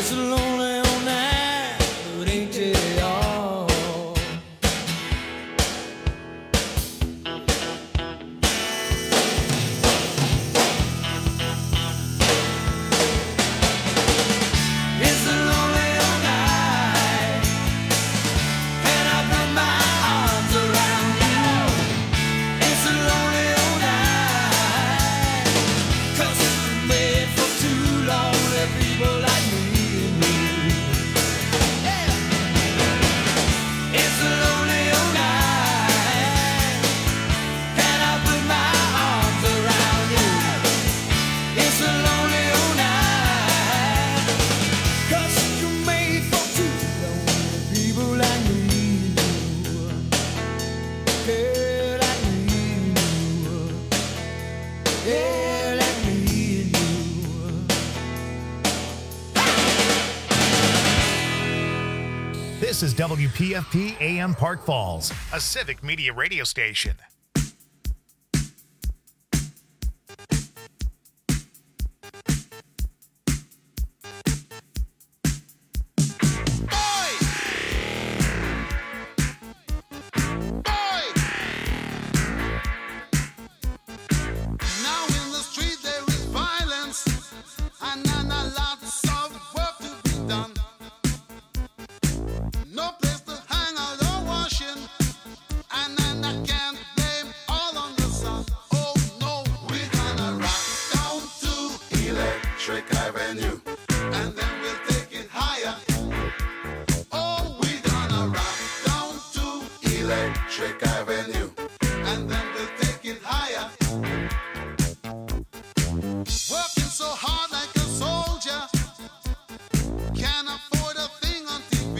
It's a lonely old night, but ain't it all? It's a lonely old night, and I put my arms around you. It's a lonely old night, 'cause it's made for two lonely people like me and you. Yeah. It's a lonely old night, and I put my arms around you. It's a lonely old night, 'cause you're made for two lonely people like me and you. Yeah, like me and you. Yeah, like me and you. This is WPFP AM Park Falls, a civic media radio station. Now in the street there is violence, and lots of work to be done. No place to hang out or washing, and I can't blame all on the sun. Oh no, we're gonna rock down to Electric Avenue, and then we'll take it higher. Oh, we're gonna rock down to Electric Avenue, and then we'll take it higher. Working so hard like a soldier, can't afford a thing on TV.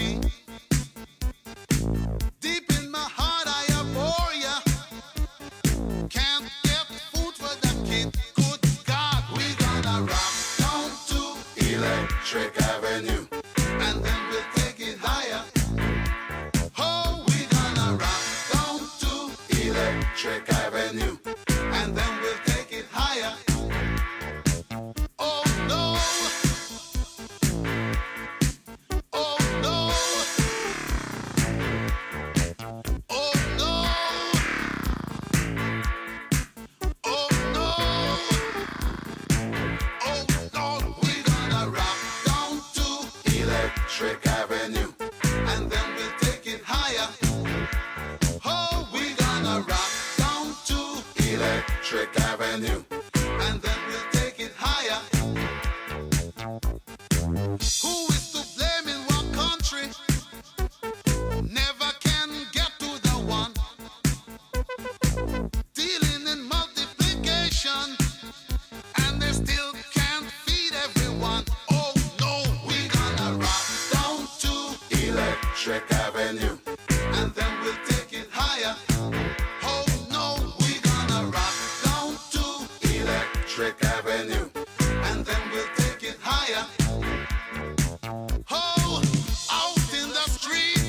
Deep in my heart I abhor ya, can't get food for them kid. Good God, we gonna rock down to Electric Avenue, and then we'll take it higher. Oh, we gonna rock down to Electric Avenue, and then we'll take it higher. Oh no! Oh no! Oh no! Oh no! Oh Lord, we're gonna rock down to Electric Avenue, and then we'll take it higher. Oh, we're gonna rock down to Electric Avenue, and then we'll take it higher. Who is to blame in what country? Never can get to the one. Dealing in multiplication, and they still can't feed everyone. Oh no, we're gonna rock down to Electric Avenue, and then we'll take it higher. Oh no, we're gonna rock down to Electric Avenue, and then we'll take it higher. Oh, out in the street,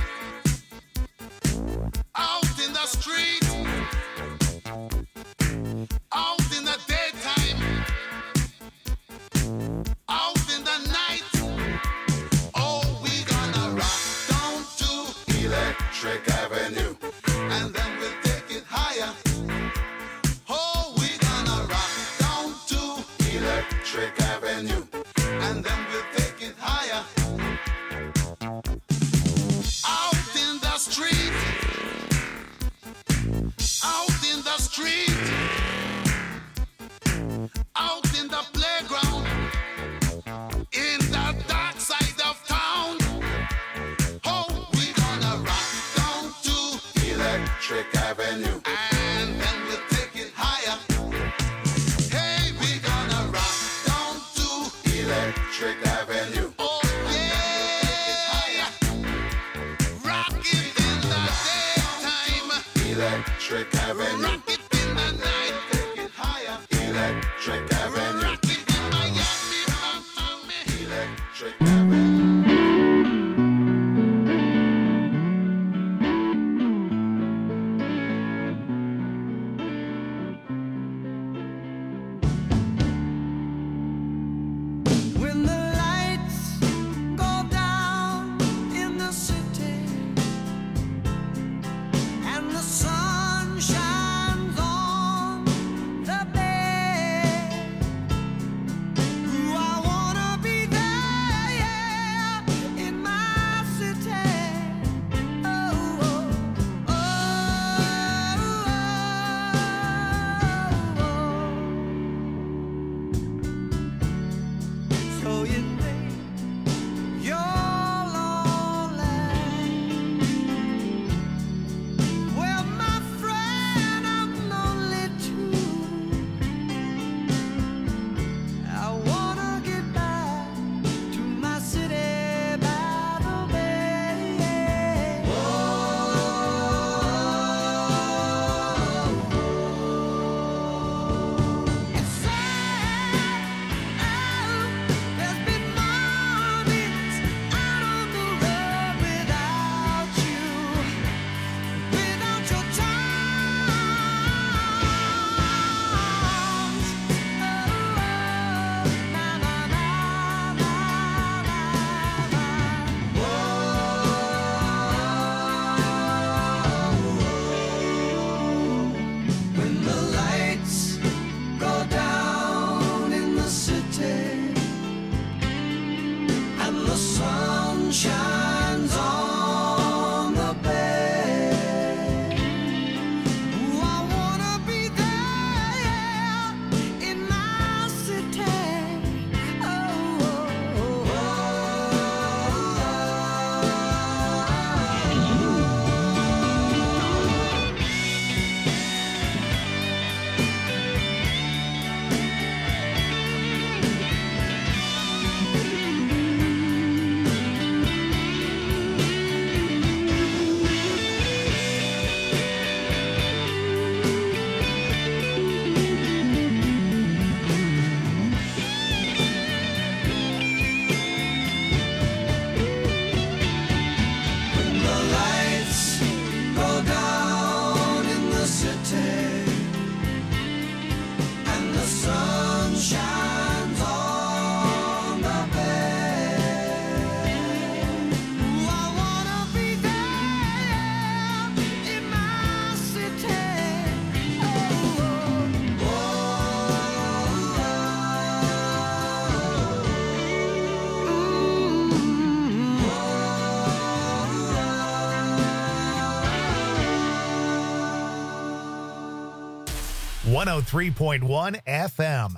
out in the street, out in the daytime, out in the night. Oh, we gonna rock down to Electric Avenue, and then we'll take it higher. Oh, we gonna rock down to Electric Avenue, and then we'll take it higher. Out in the street, out in the street, out in the playground, in the dark side of town. Oh, we gonna rock down to Electric Avenue, and then we'll take it higher. Hey, we gonna rock down to Electric Avenue. Oh yeah, rock it in the daytime, Electric Avenue. Rock it in the night, take it higher, Electric Avenue. Rock it in Miami, Electric Avenue. When the lights 103.1 FM.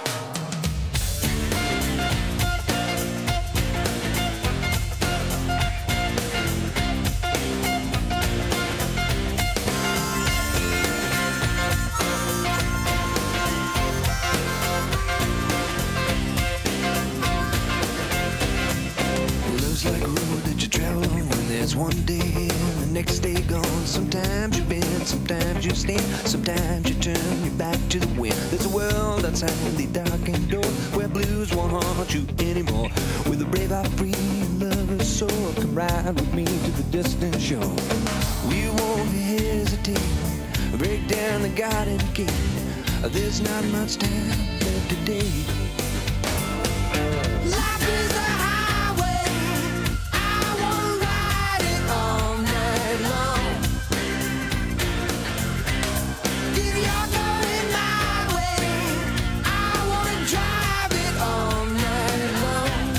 Love's like a road that you travel on when there's one day and the next day gone. Sometimes you bend, sometimes you stand, sometimes you turn your back to the wind. There's a world outside the darkened door where blues won't haunt you anymore. With a brave heart, free lover's soul, come ride with me to the distant shore. We won't hesitate, break down the garden gate. There's not much time left today. Life is a highway, I wanna ride it all night long. If you're going my way, I wanna drive it all night long.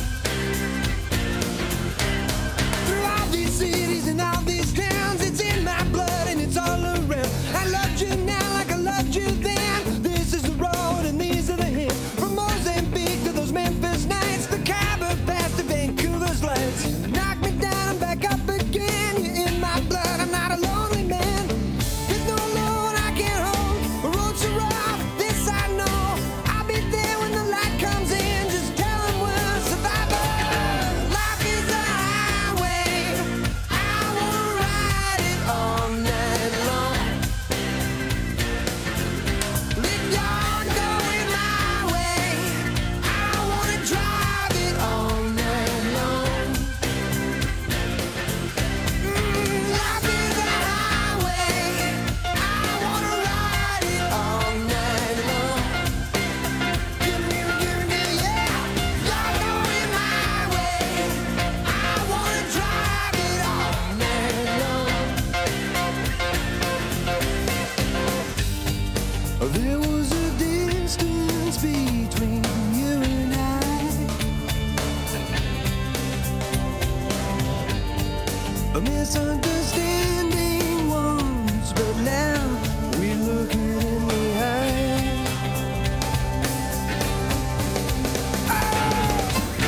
Through all these cities and all these towns, it's in my blood and it's all around. I loved you now like I loved you then. This is the road and these are the hills. From Mozambique to those Memphis nights, the Khyber Pass to Vancouver's lights. Knock me down and back up again. You're in my blood, I'm not a lonely man. There's no load I can't hold. The road's so rough, this I know. I'll be there when the light comes in. Just tell them we're survivors. Life is a highway, I wanna ride it all night long. If you're going my way, I wanna drive it all night long. Life is a highway, I wanna ride it all night long. Give me, yeah. You're going my way, I wanna drive it all night long. There was a distance between you and I, a misunderstanding once, but now we look it in the eye.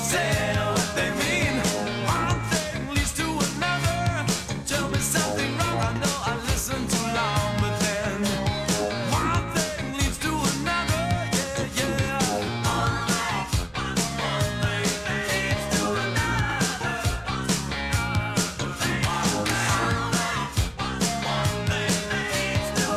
say what they mean. One thing leads to another. Tell me something wrong. I know I listened too long, but then one thing leads to another. Yeah, yeah. One thing leads to another. One thing leads to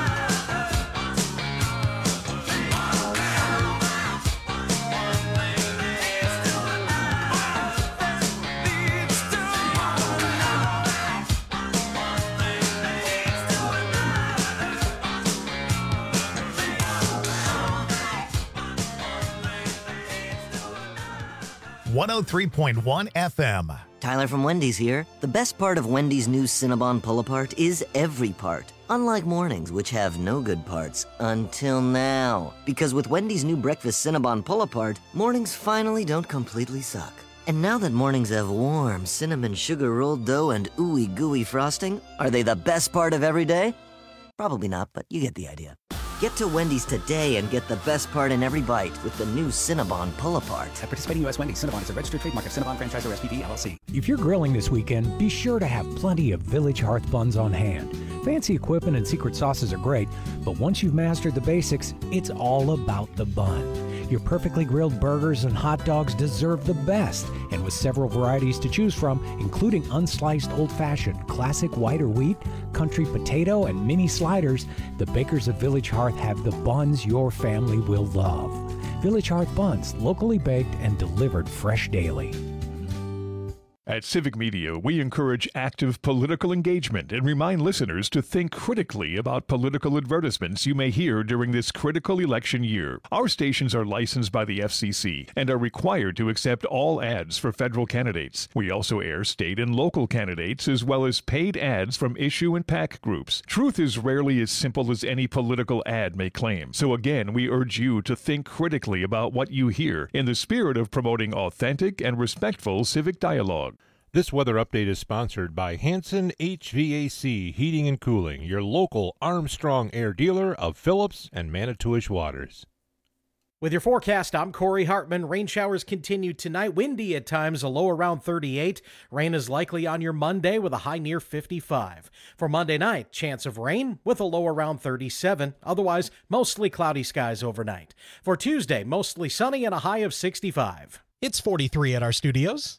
One 103.1 FM. Tyler from Wendy's here. The best part of Wendy's new Cinnabon Pull-Apart is every part. Unlike mornings, which have no good parts. Until now. Because with Wendy's new breakfast Cinnabon Pull-Apart, mornings finally don't completely suck. And now that mornings have warm cinnamon sugar rolled dough and ooey gooey frosting, are they the best part of every day? Probably not, but you get the idea. Get to Wendy's today and get the best part in every bite with the new Cinnabon Pull-Apart. At participating U.S. Wendy's, Cinnabon is a registered trademark of Cinnabon Franchisor SPV LLC. If you're grilling this weekend, be sure to have plenty of Village Hearth buns on hand. Fancy equipment and secret sauces are great, but once you've mastered the basics, it's all about the bun. Your perfectly grilled burgers and hot dogs deserve the best, and with several varieties to choose from, including unsliced old-fashioned, classic white or wheat, country potato, and mini sliders, the bakers of Village Hearth have the buns your family will love. Village Hearth buns, locally baked and delivered fresh daily. At Civic Media, we encourage active political engagement and remind listeners to think critically about political advertisements you may hear during this critical election year. Our stations are licensed by the FCC and are required to accept all ads for federal candidates. We also air state and local candidates as well as paid ads from issue and PAC groups. Truth is rarely as simple as any political ad may claim. So again, we urge you to think critically about what you hear in the spirit of promoting authentic and respectful civic dialogue. This weather update is sponsored by Hanson HVAC Heating and Cooling, your local Armstrong Air dealer of Phillips and Manitowish Waters. With your forecast, I'm Corey Hartman. Rain showers continue tonight. Windy at times, a low around 38. Rain is likely on your Monday with a high near 55. For Monday night, chance of rain with a low around 37. Otherwise, mostly cloudy skies overnight. For Tuesday, mostly sunny and a high of 65. It's 43 at our studios.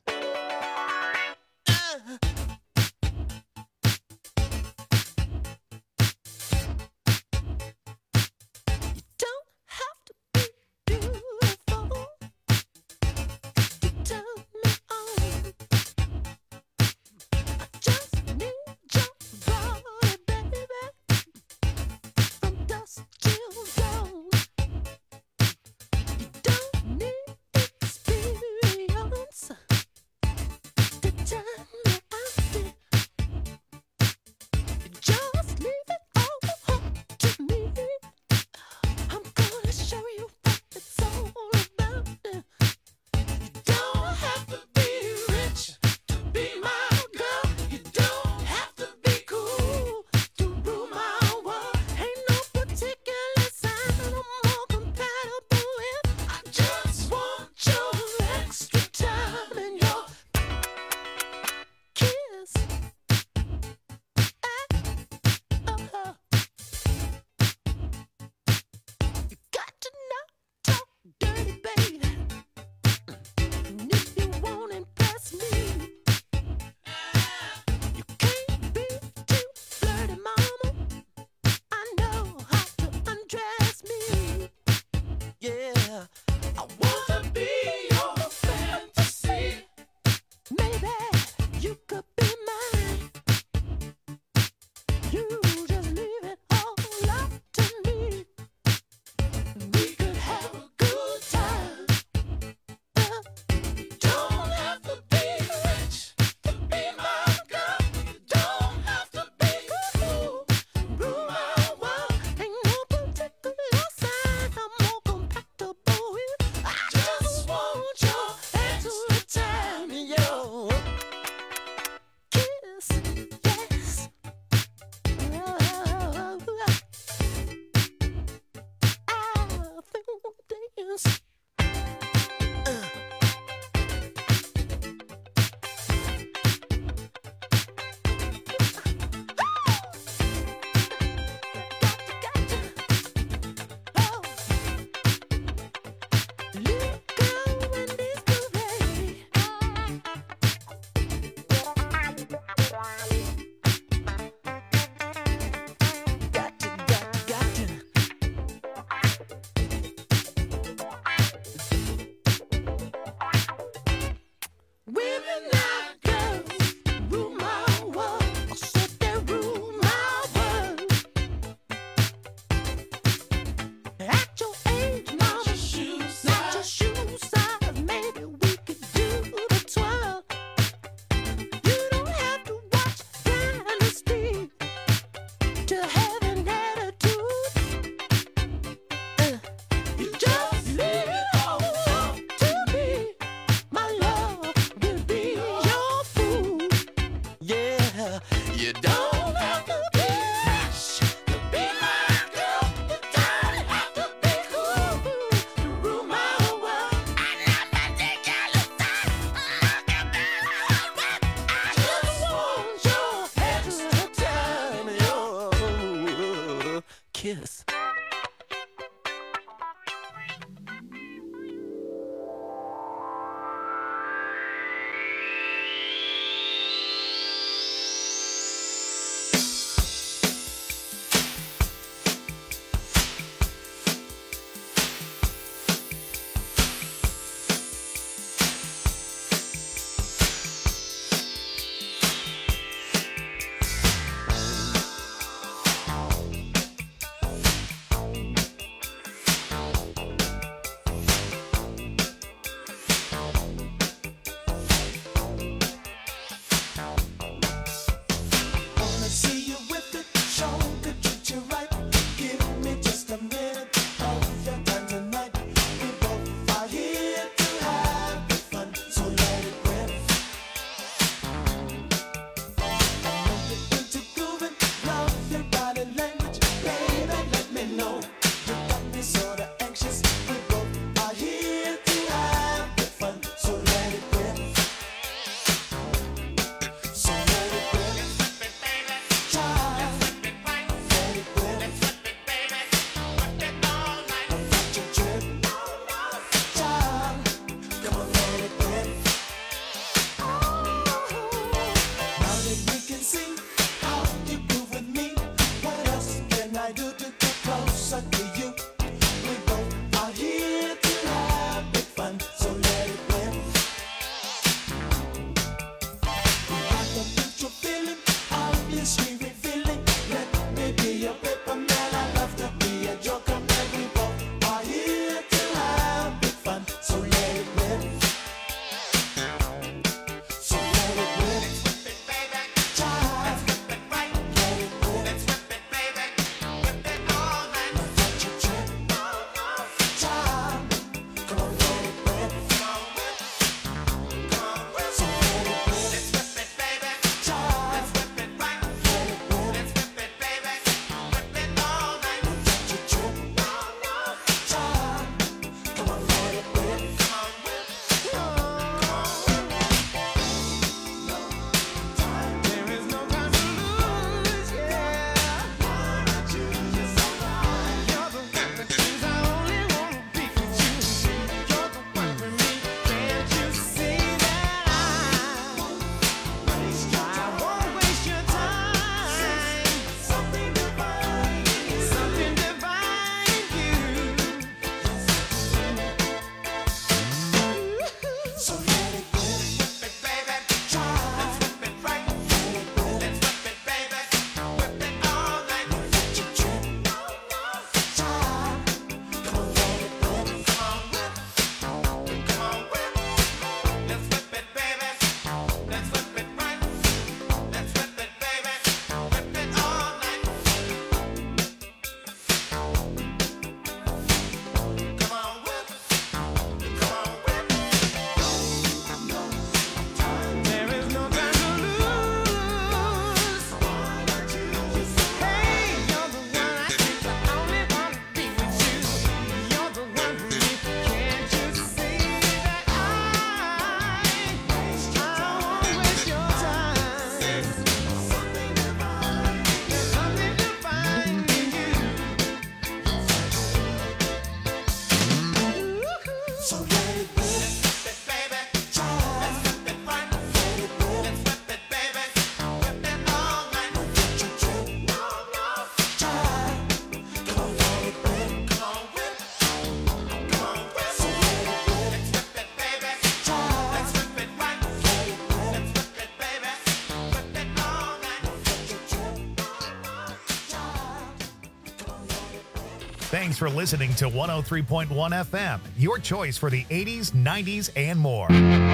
Thanks for listening to 103.1 FM, your choice for the 80s, 90s, and more.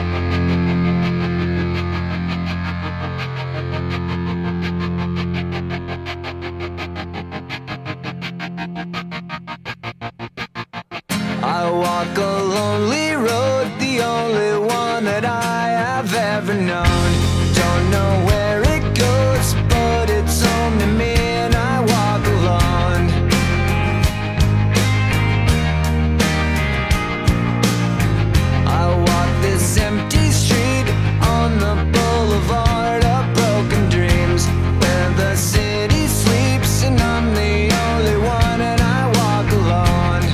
I walk a lonely road, the only one that I have ever known. Don't know where it goes, but it's home to me and I walk alone. I walk this empty street on the boulevard of broken dreams, where the city sleeps and I'm the only one and I walk alone.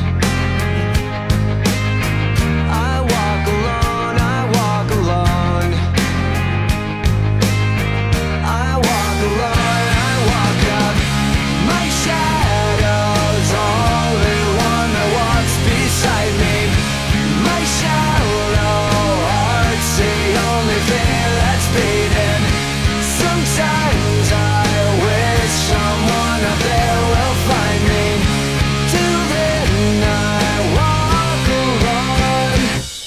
I walk alone, I walk alone. I walk alone, I walk up. My shadow's only one that walks beside me. My shallow heart's the only thing that's beating. Sometimes I wish someone up there will find me. Till then I walk alone.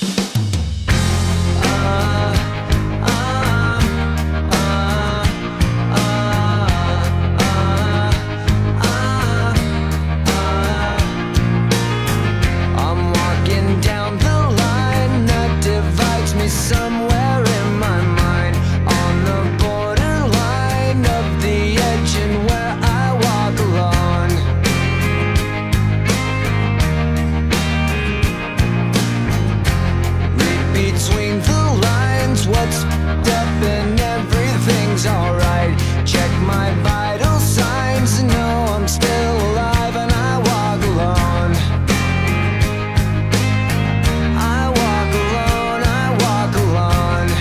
I'm walking down the line that divides me somewhere in my mind, on the borderline of the edge and where I walk alone. Read between the lines what's up and everything's alright. Check my vital signs and know I'm still alive and I walk alone. I walk alone, I walk alone.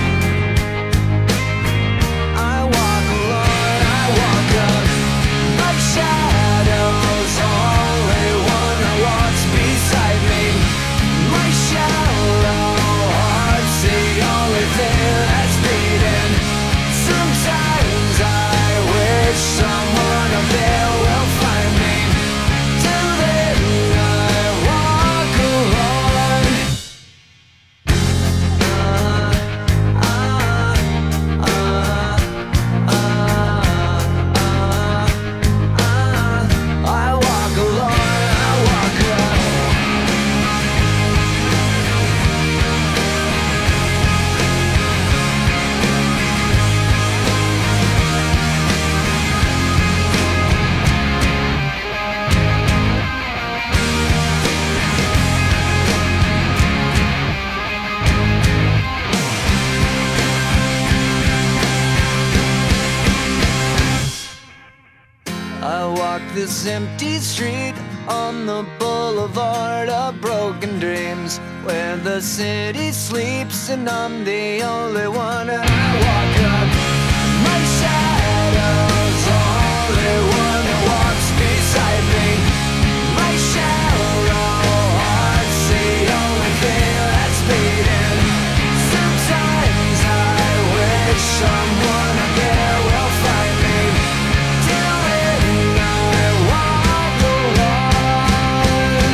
I walk alone, I walk up. My shadow's only one that walks beside me. My shallow heart's the only thing that's beating. Sometimes I wish someone up there will find me. Till then I walk alone. I walk alone, I walk alone. I walk this empty street on the boulevard of broken dreams, where the city sleeps and I'm the only one and I walk up. My shadow's only one that walks beside me. My shallow heart's the only thing that's beating. Sometimes I wish someone up there will find me. Till then I walk alone.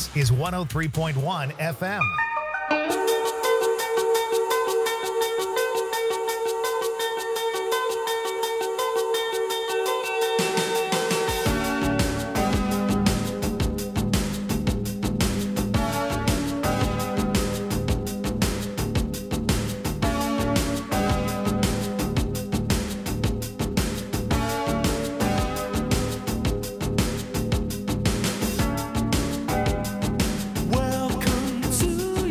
is 103.1 FM. Welcome to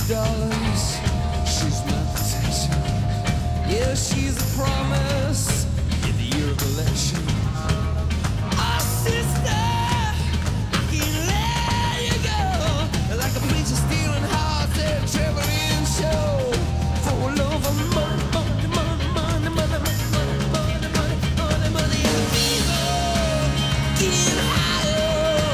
She's my potential. Yeah, she's a promise in the year of election. Our sister, I can't let you go. Like a preacher stealing hearts at a traveling show. For love of money, money, money, money, money, money, money, money, money, money, and fever. Get higher.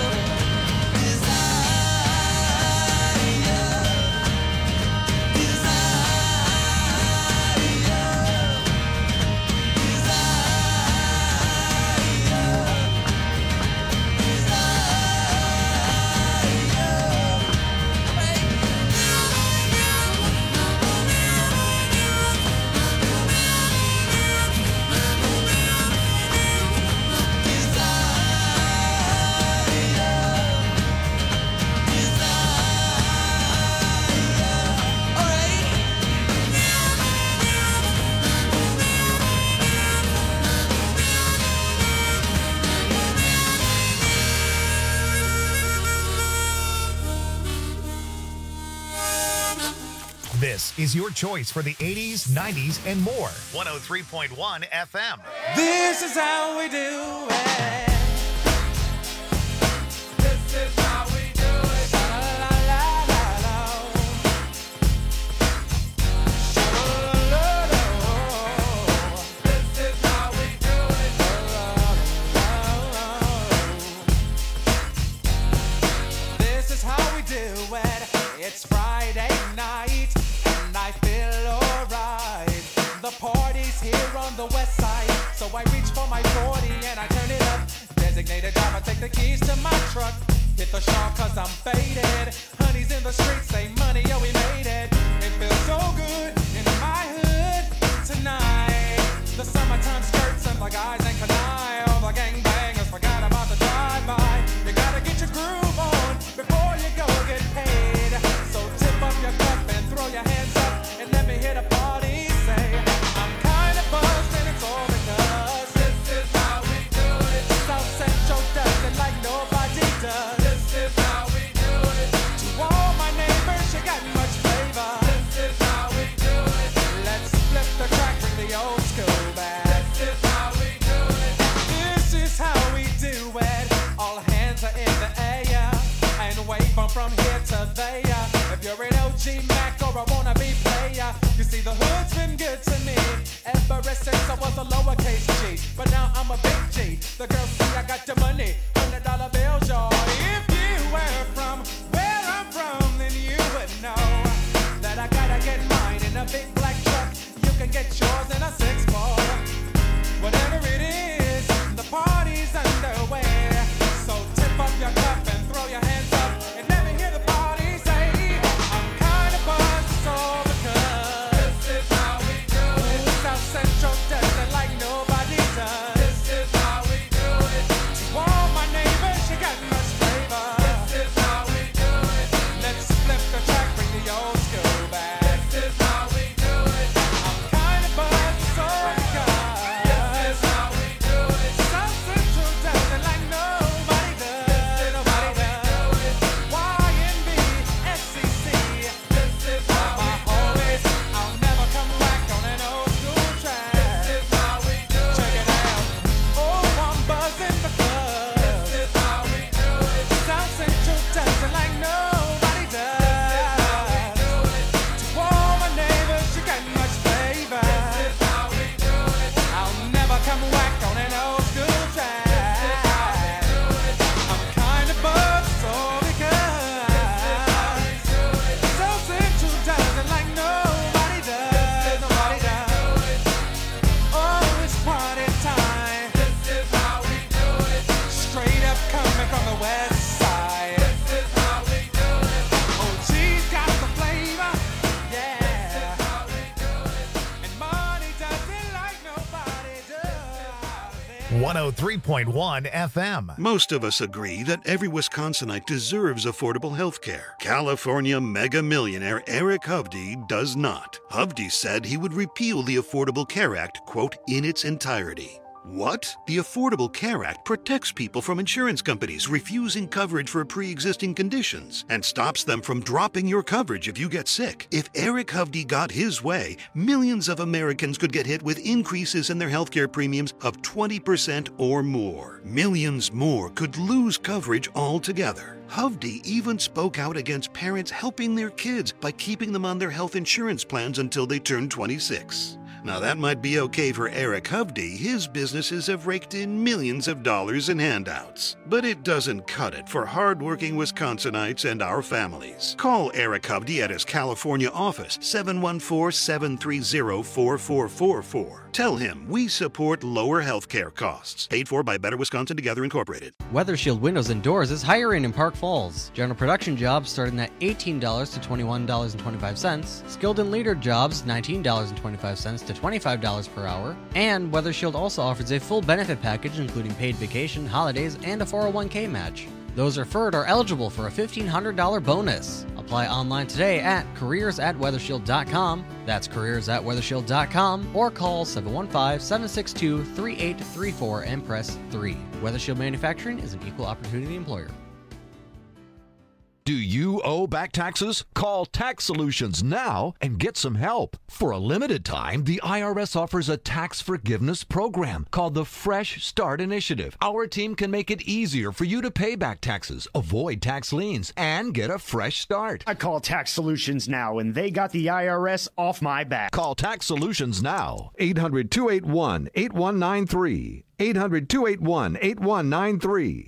This is your choice for the 80s, 90s, and more. 103.1 FM. This is how we do it. This is how we do it. Sha-la-la-la-la-la. Sha-la-la-la-la. This is how we do it. Sha-la-la-la-la. This is how we do it. It's Friday night. I feel alright. The party's here on the west side, so I reach for my 40 and I turn it up. Designated driver, take the keys to my truck. Hit the shop cause I'm faded. Honey's in the streets, say money, yo, we made it. It feels so good in my hood tonight. The summertime skirts and the guys ain't canine. All the gangbangers forgot about the drive-by. You gotta get your groove on before you go get paid. So tip up your cup and throw your hands up. And let me hear the party say, I'm kind of buzzed and it's all because this is how we do it. South Central does it like nobody does. This is how we do it. To all my neighbors, you got much flavor. This is how we do it. Let's flip the track, bring the old school back. This is how we do it. This is how we do it. All hands are in the air and wave from here to there. If you're an OG Mac or a wannabe player, you see the hood's been good to me ever since I was a lowercase G. But now I'm a big G. The girls see I got the money, $100 bills, y'all. If you were from where I'm from, then you would know that I gotta get mine in a big black truck. You can get yours in a 6-4. Whatever it is, the party's underway. So tip up your cup and throw your hands up and let me hear the party say, I'm kind of buzzed, it's all because this is how we do it. South Central does it like nobody does. This is how we do it. To all my neighbors, you got much flavor. This is how we do it. Let's flip the track, bring the old school back. This is how we do it. I'm kind of buzzed, it's all because this is how we do it. South Central does it like nobody does. Nobody does. YNB, SCC. This is how we do it. I'll never come back on an old school track. This is how we do it. Check it out. Oh, I'm buzzing because this is how we do it. South Central does it like nobody does. This is how we do it. To all my neighbors, you got much flavor. This is how we do it. I'll never come back on an old school track. This is how we do it. I'm kind of buzzed, so because South Central does it like nobody does. Nobody does. Oh, it's party time. This is how we do it. Straight up coming from the west side. This is how we do it. Oh, she's got the flavor. Yeah. This is how we do it. And money does it like nobody does. 103.1 FM. Most of us agree that every Wisconsinite deserves affordable health care. California mega millionaire Eric Hovde does not. Hovde said he would repeal the Affordable Care Act, quote, in its entirety. What? The Affordable Care Act protects people from insurance companies refusing coverage for pre-existing conditions and stops them from dropping your coverage if you get sick. If Eric Hovde got his way, millions of Americans could get hit with increases in their healthcare premiums of 20% or more. Millions more could lose coverage altogether. Hovde even spoke out against parents helping their kids by keeping them on their health insurance plans until they turn 26. Now that might be okay for Eric Hovde. His businesses have raked in millions of dollars in handouts. But it doesn't cut it for hardworking Wisconsinites and our families. Call Eric Hovde at his California office, 714-730-4444. Tell him we support lower health care costs. Paid for by Better Wisconsin Together Incorporated. WeatherShield Windows and Doors is hiring in Park Falls. General production jobs starting at $18 to $21.25. Skilled and leader jobs $19.25 to $25 per hour. And WeatherShield also offers a full benefit package including paid vacation, holidays, and a 401k match. Those referred are eligible for a $1,500 bonus. Apply online today at careers@weathershield.com. That's careers@weathershield.com or call 715-762-3834 and press 3. WeatherShield Manufacturing is an equal opportunity employer. Do you owe back taxes? Call Tax Solutions now and get some help. For a limited time, the IRS offers a tax forgiveness program called the Fresh Start Initiative. Our team can make it easier for you to pay back taxes, avoid tax liens, and get a fresh start. I call Tax Solutions now, and they got the IRS off my back. Call Tax Solutions now. 800-281-8193. 800-281-8193.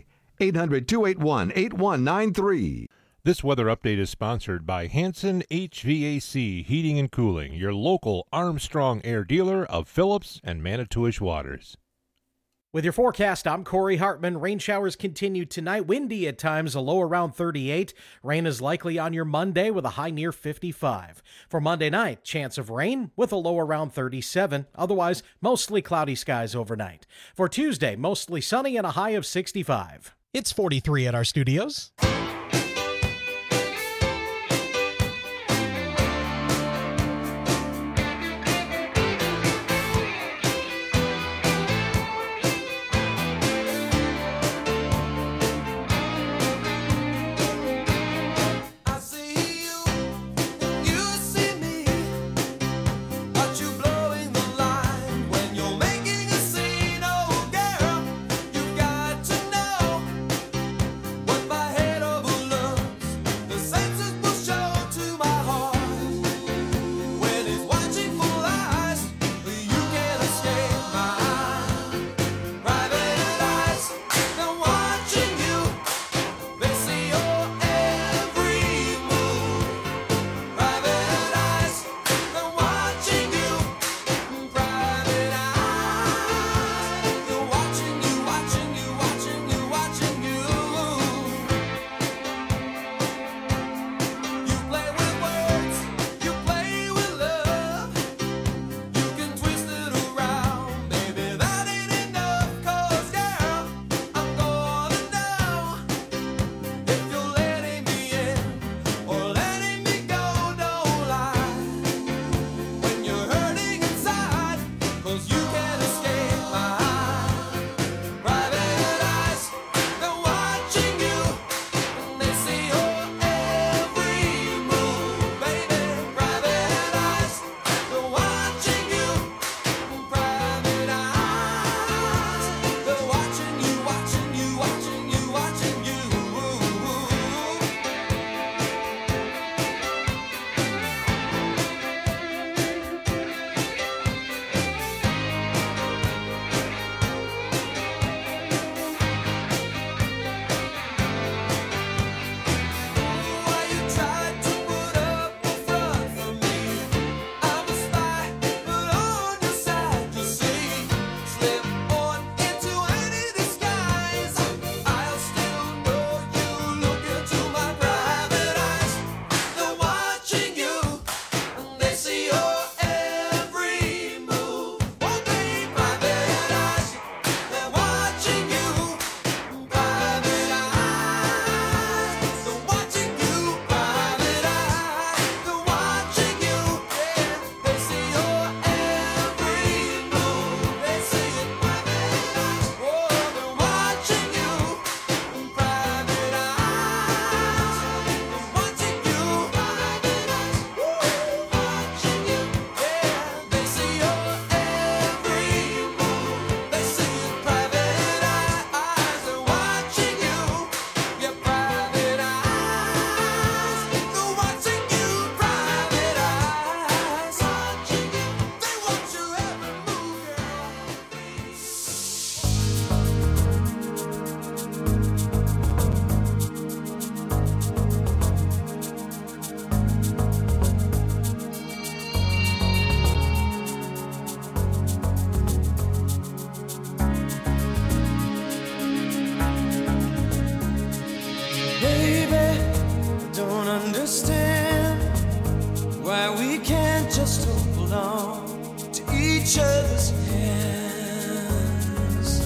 800-281-8193. This weather update is sponsored by Hanson HVAC Heating and Cooling, your local Armstrong Air dealer of Phillips and Manitowish Waters. With your forecast, I'm Corey Hartman. Rain showers continue tonight. Windy at times, a low around 38. Rain is likely on your Monday with a high near 55. For Monday night, chance of rain with a low around 37. Otherwise, mostly cloudy skies overnight. For Tuesday, mostly sunny and a high of 65. It's 43 at our studios. What my head overlooked. understand why we can't just hold on to each other's hands.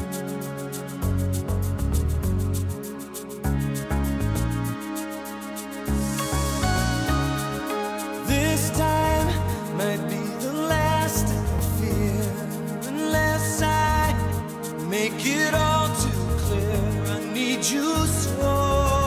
This time might be the last I fear, unless I make it all too clear. I need you so.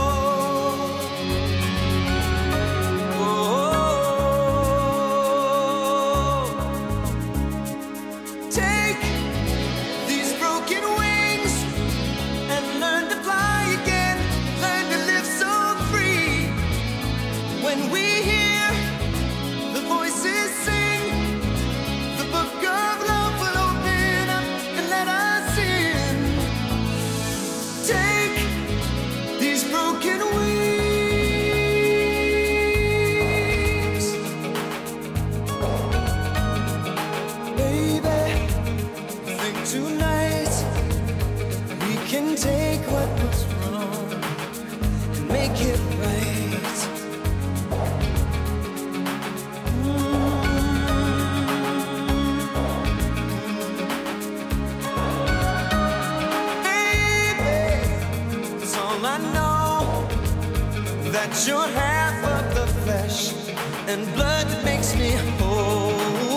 You're half of the flesh and blood that makes me whole.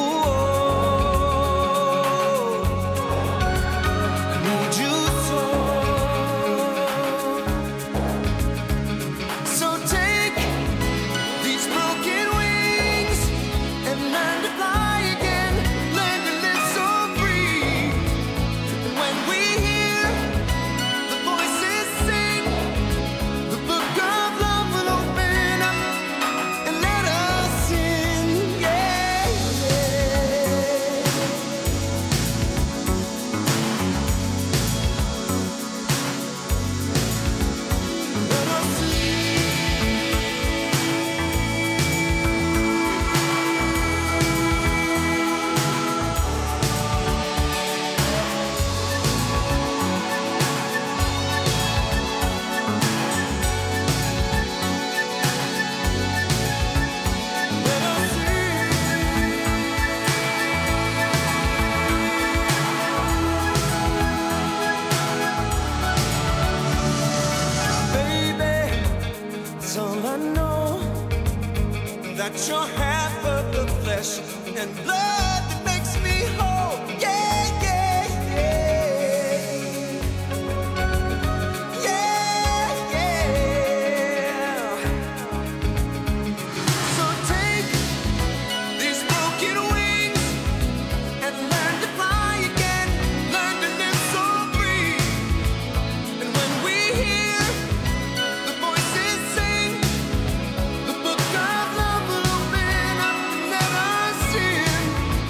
I need you so. So take these broken wings and learn to fly again. Learn to live so free. And when we hear the voices sing, the book of love will open up and let us in, yeah, let us that you're half of the flesh and blood that makes me whole. Yeah, yeah, yeah. Yeah, yeah. So take these broken wings and learn to fly again. Learn to live so free. And when we hear the voices sing, the book of love will open up and let us in.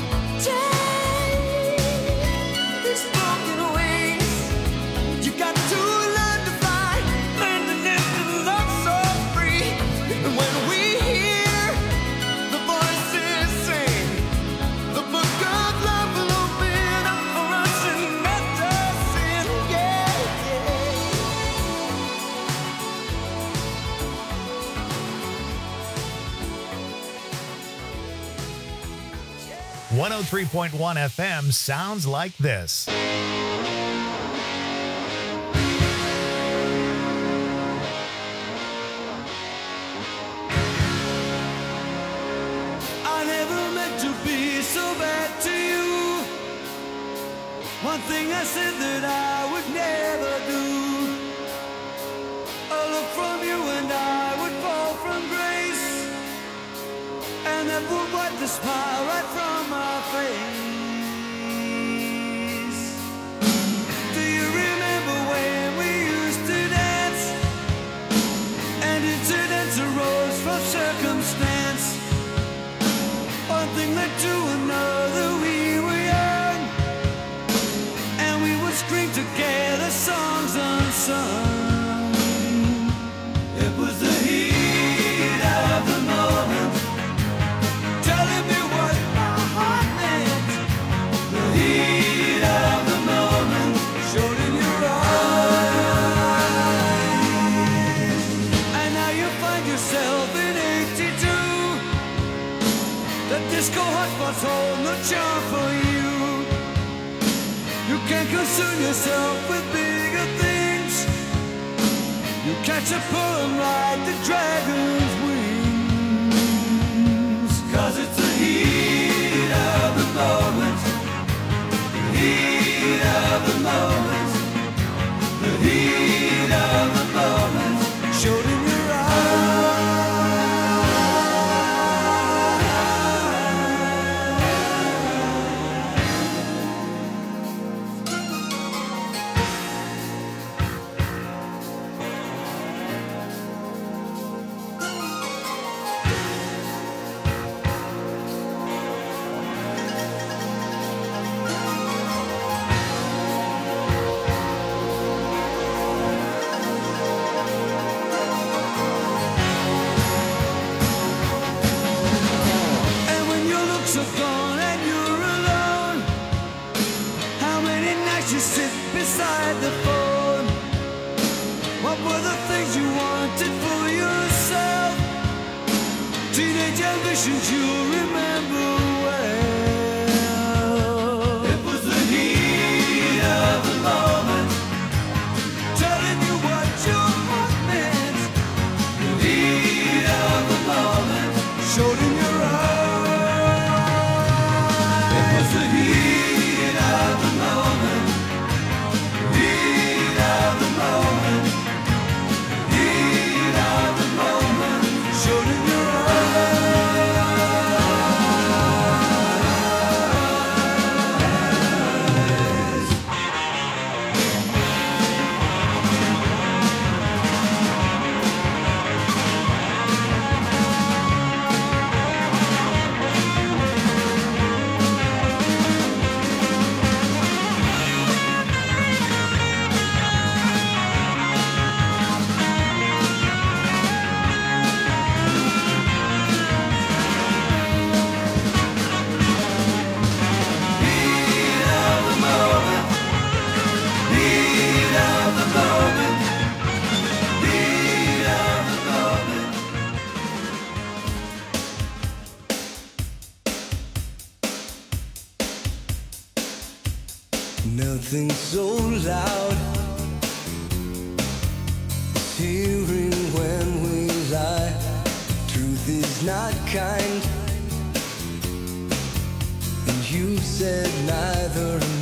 Take these broken wings. You got to learn to fly, learn to live and love so free. And when we hear the voices sing, the book of love will open up for us and let us in. Yeah, yeah. 103.1 FM sounds like this. I never meant to be so bad to you. One thing I said that I would never do. A look from you and I would fall from grace, and that would wipe the smile right from my face. Do you remember when we used to dance, and incidents arose from circumstance? One thing led to another, we were young, and we would scream together songs unsung. It was the heat of the moment, telling me what my heart meant. stars hold no charm for you. You can't concern yourself with bigger things. You catch a poem like the dragon's wings. 'Cause it's the heat of the moment. The heat of the moment. The heat of the moment. Showed in your beside the phone. What were the things you wanted for yourself? Teenage ambitions you remember well. It was the heat of the moment, telling you what your heart meant. The heat of the moment showed in your eyes. It was the heat of the moment. Nothing so loud as hearing when we lie. Truth is not kind, and you said neither.